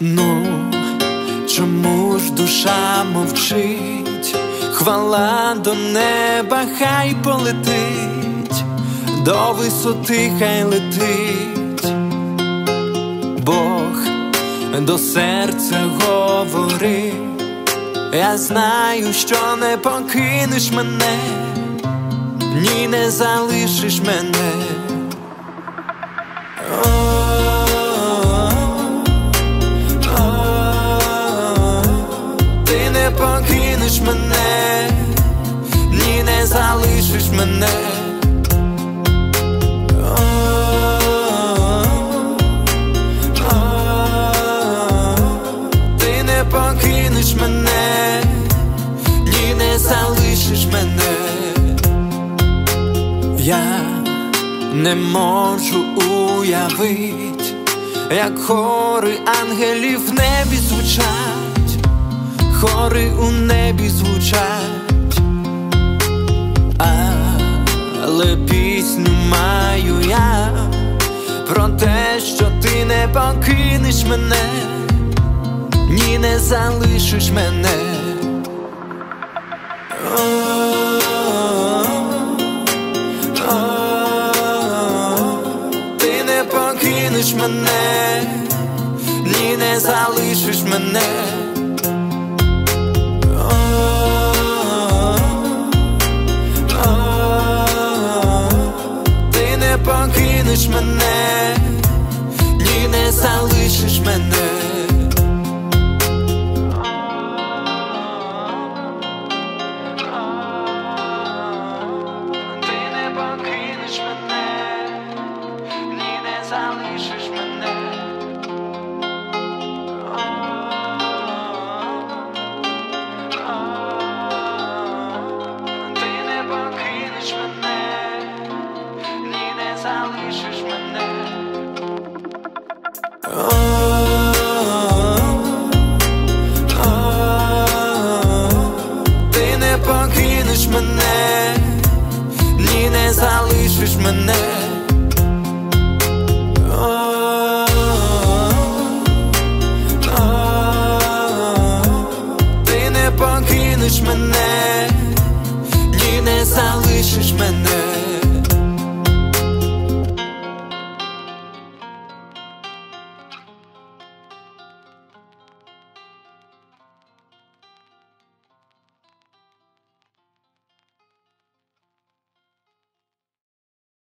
Ну, чому ж душа мовчить? Хвала до неба хай полетить, до висоти хай летить. Бог до серця говорив: я знаю, що не покинеш мене, ні, не залишиш мене. Ти не покинеш мене, ні, не залишиш мене. Ти не покинеш мене, ні, не залишиш мене. Я не можу уявить, як хори ангелів в небі звучать, хори у небі звучать. Але пісню маю я про те, що ти не покинеш мене, ні, не залишиш мене. Ти не покинеш мене, ні, не залишиш мене. Ти не покинеш мене, ні, не залишиш мене. Залишиш мене. Ти не покинеш мене, ні, не залишиш мене. Ти не покинеш мене, ні, не залишиш мене. Ти не покинеш мене, ні, не залишиш мене.